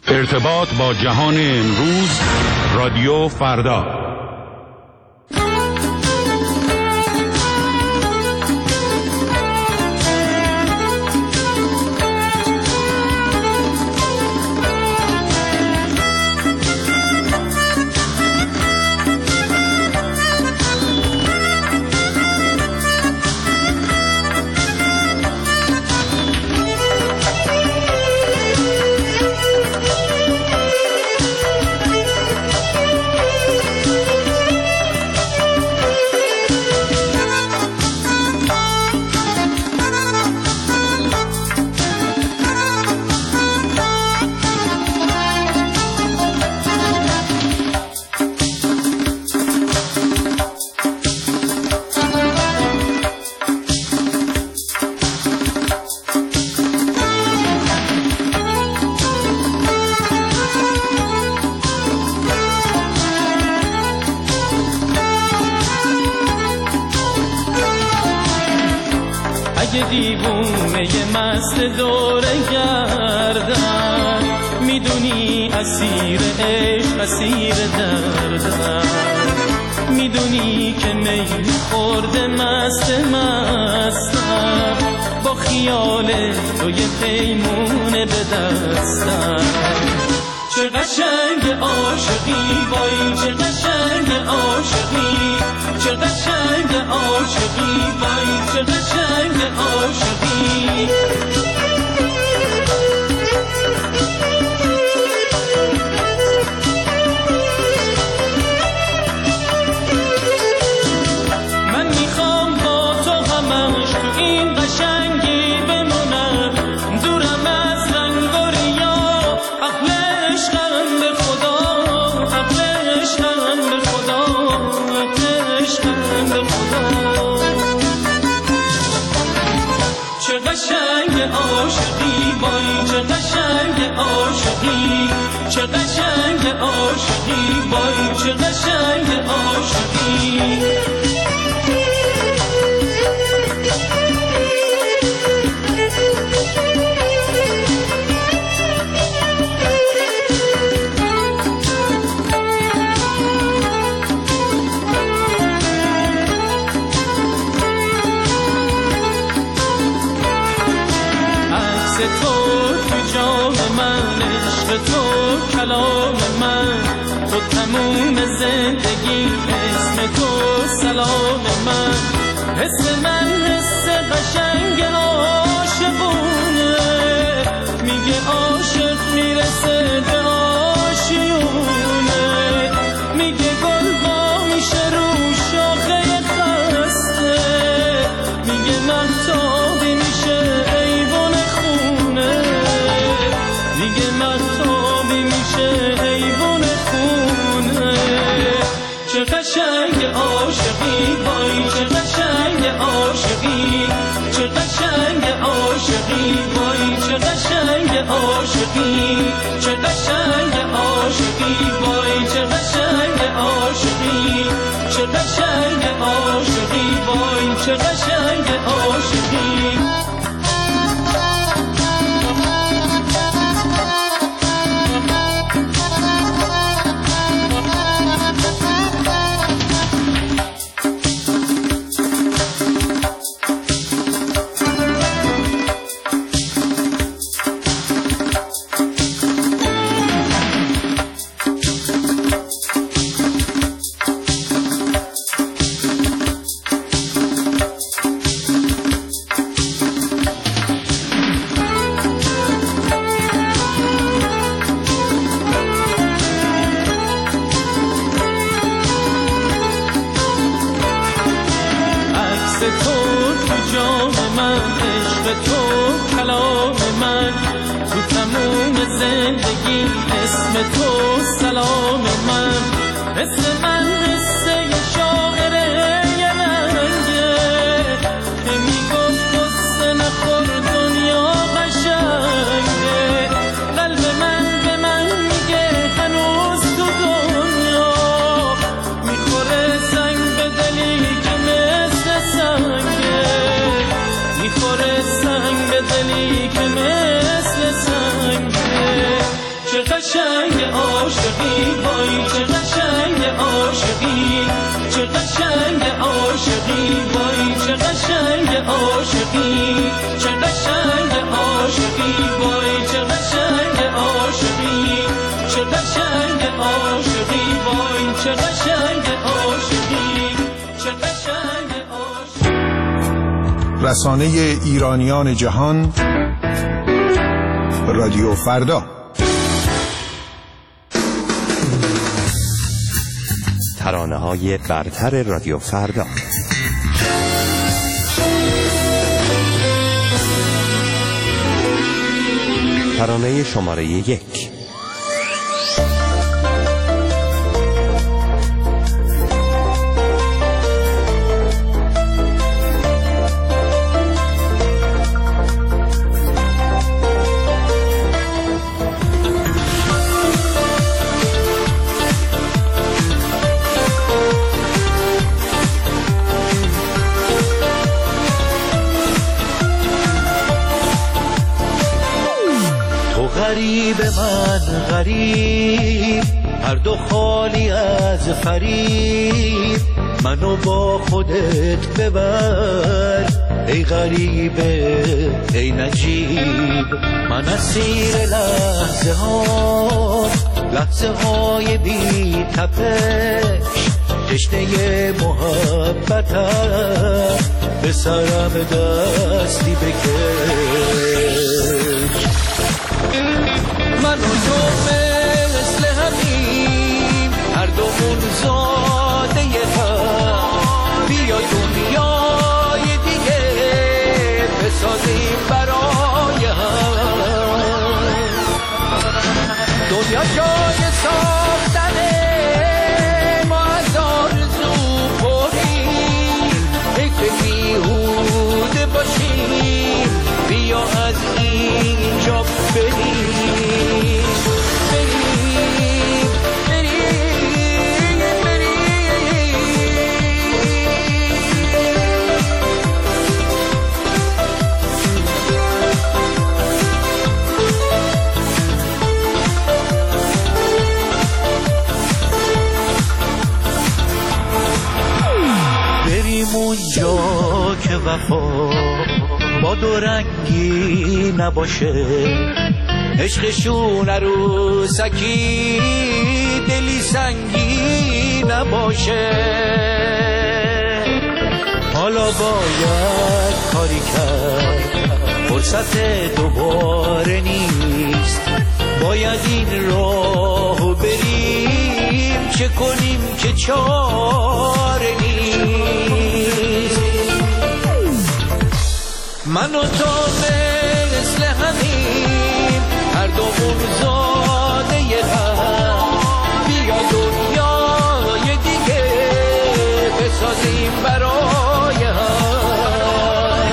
ارتباط با جهان امروز، رادیو فردا. دیوونه مست دوره گردن، میدونی اسیر عشق اسیر دردن، میدونی که میل خورده مست مستم، با خیال تو یه پیمونه به دستم. چه قشنگ عاشقی وای، چه قشنگ عاشقی، چه قشنگ عاشقی وای، چه قشنگ عاشقی. من میخوام با تو همش تو این قشنگی بمونم، دورم از رنگ و ریا، اهل عشقم به خدا، اهل عشقم به خدا، اهل عشقم به خدا. چه قشنگ عاشقی وای، چه قشنگ عاشقی، چه قشنگ عاشقی وای، چه قشنگ عاشقی. تو کلام من، تو تموم زندگی، اسم تو سلام من، حس من حس قشنگ عاشقونه، میگه عاشق میرسه به آشیونه، میگه گل با میشه رو شاخه خسته، میگه مهتابی میشه ایوون خونه، میگه مهتابی میشه ایوون خونه. چه قشنگ عاشقی وای، چه قشنگ عاشقی، چه قشنگ عاشقی وای، چه قشنگ عاشقی، چه قشنگ عاشقی وای، چه قشنگ عاشقی، چه قشنگ عاشقی وای، چه قشنگ عاشقی. زندگی اسم تو سلام من، اسم من قصه شاعر یه رنگه که میگفت قصه نخور دنیا قشنگه، قلب من به من میگه هنوز تو دنیا میخوره سنگ به دلی که مثل سنگه، میخوره سنگ به دلی که مثل سنگه. چه قشنگ عاشقی وای چه قشنگ عاشقی چه قشنگ عاشقی وای چه قشنگ عاشقی چه قشنگ عاشقی وای چه قشنگ عاشقی چه قشنگ عاشقی وای چه قشنگ عاشقی چه قشنگ عاشقی. رسانه ایرانیان جهان رادیو فردا. ترانه‌های برتر رادیو فردا. ترانه شماره 1. غریب من غریب هر دو خالی از فریب منو با خودت ببر ای غریب ای نجیب من اسیر لحظه های بی تپش تشنه محبتم به سرم دستی بکش من و تو مثل همیم هر دومون زاده هم بیای دنیای دیگه بسازیم برای هم دنیا جای ساختنه ما از آرزو پریم حیف بیهوده باشیم بیا از اینجا بریم اونجا که وفا با دو رنگی نباشه عشقشون عروسکی دلی سنگی نباشه حالا باید کاری کرد فرصت دوباره نیست باید این راهو بریم چه کنیم که چاره نیست من و تو مثل همین هر دومون زاده هم بیا دنیای دیگه بسازیم برای هم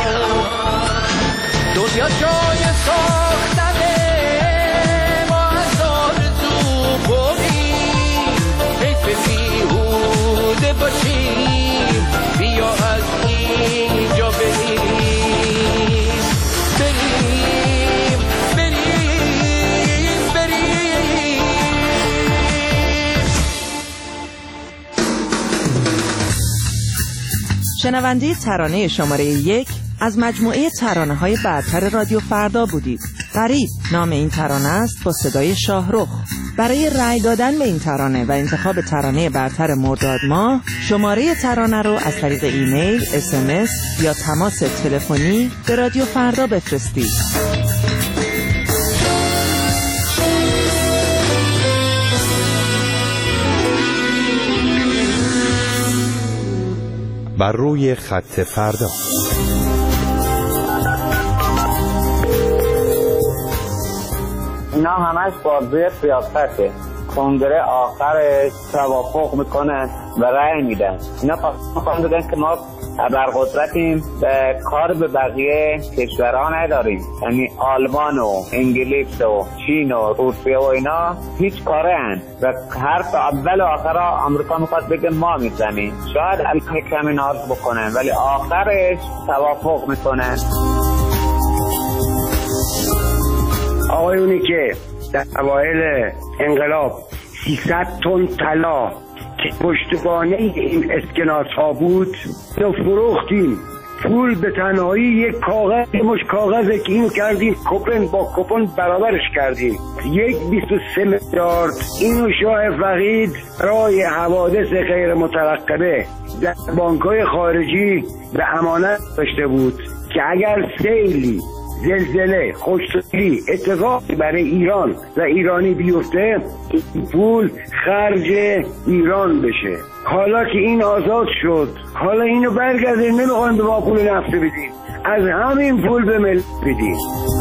دنیا جای ساختنه ما از آرزو بریم حیف بیهوده باشیم بیا از اینجا بریم شنونده ترانه شماره 1 از مجموعه ترانه‌های برتر رادیو فردا بودید. غریب نام این ترانه است با صدای شاهرخ. برای رأی دادن به این ترانه و انتخاب ترانه برتر مرداد ماه شماره ترانه رو از طریق ایمیل، SMS یا تماس تلفنی به رادیو فردا بفرستید. بر روی خط فردا. اینا همش بازی سیاسته. کنگره آخرش توافق میکنن و رأی میدن. اینا میخوان بگن که ما ابرقدرتیم و کار به بقیه کشورها نداریم، یعنی آلمان و انگلیس و چین و روسیه و اینا هیچ کاره هن و حرف اول و آخر آمریکا میخواد بگه ما میزنیم. شاید الان کمی ناز بکنن ولی آخرش توافق میکنن. آقایونی که در اوایل انقلاب 300 تن طلا که پشتوانه این اسکناس ها بود رو فروختیم. پول به تنهایی یک کاغذ، مش کاغذه که اینو کردیم کوپن با کوپن برابرش کردیم. 1.23 میلیارد اینو شاه فقید برای حوادث غیر مترقبه در بانک‌های خارجی به امانت داشته بود که اگر سیلی، زلزله، خشکسالی اتفاقی برای ایران و ایرانی بیفته این پول خرج ایران بشه. حالا که این آزاد شد، حالا اینو برگردیم، نمیخوایم به ما پول نفت بدیم، از همین پول به ملت بدیم.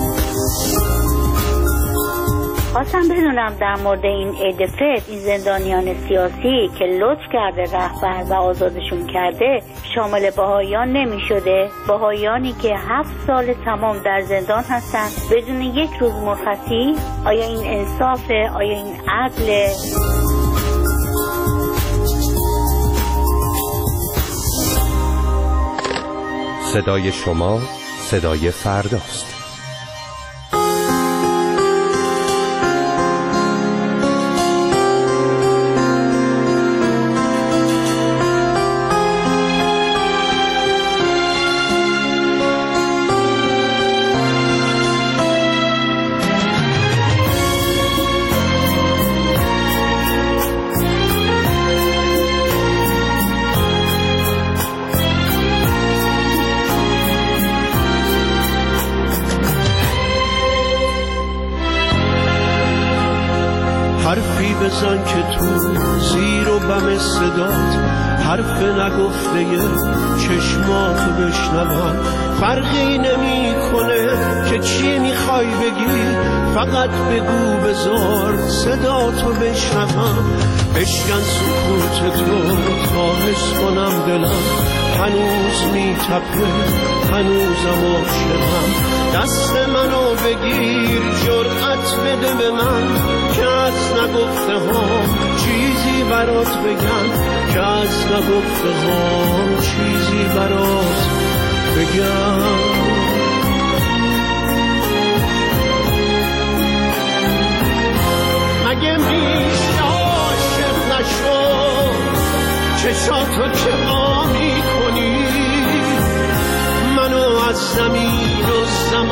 خواستم بدونم در مورد این عید فطر، این زندانیان سیاسی که لطف کرده رهبر و آزادشون کرده شامل بهائیان نمی شده؟ بهائیانی که 7 سال تمام در زندان هستن بدون یک روز مرخصی؟ آیا این انصافه؟ آیا این عدله؟ صدای شما صدای فرداست. حرفی بزن که تو زیر و بم صدات حرف نگفته چشماتو بشنوم. فرقی نمی کنه که چی میخوای بگی، فقط بگو بذار صداتو بشنوم. بشکن سکوت تو تا حس کنم دلم هنوز میتپه، هنوزم عاشقم. دست منو بگیر، جرأت بده به من که از نگفته ها چیزی برات بگم، که از نگفته ها چیزی برات بگم. مگه میشه عاشق نشو چشاتو که ما میکنی، منو از زمین و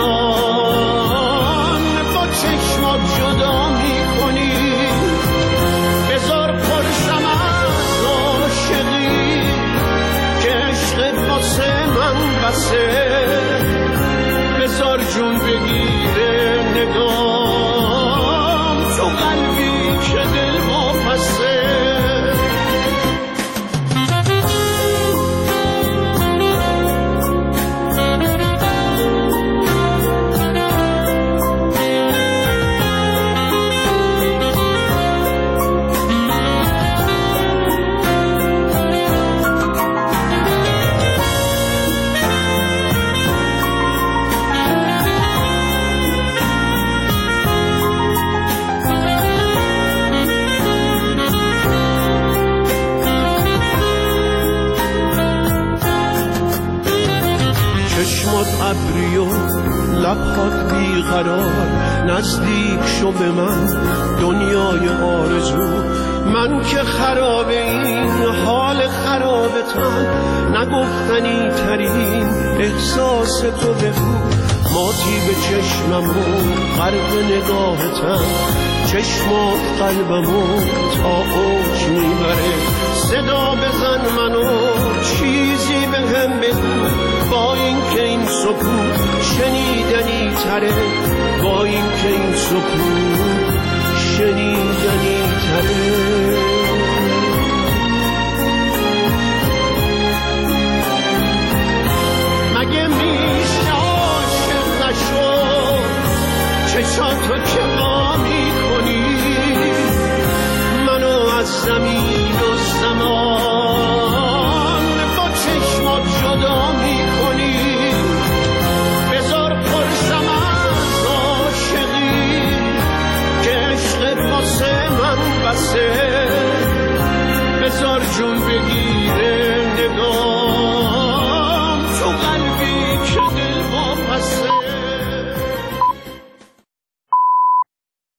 زمان با چشمات جدا میکنی. بذار پرشم از عاشقی که عشق واسه من بسه، بذار جون بگیره نگام تو قلبی که دل واپسه. چشمات ابری و لبخات بیقرار، نزدیک شو به من دنیای آرزو. من که خراب این حال خرابتم، نگفتنی ترین احساس تو بگو. ماتی به چشمم و غرق نگاهتم، چشمات قلبمو تا اوج میبره. صدا بزن منو چیزی به هم بگو، با این که این سکوت شنیدنی تره، با این که این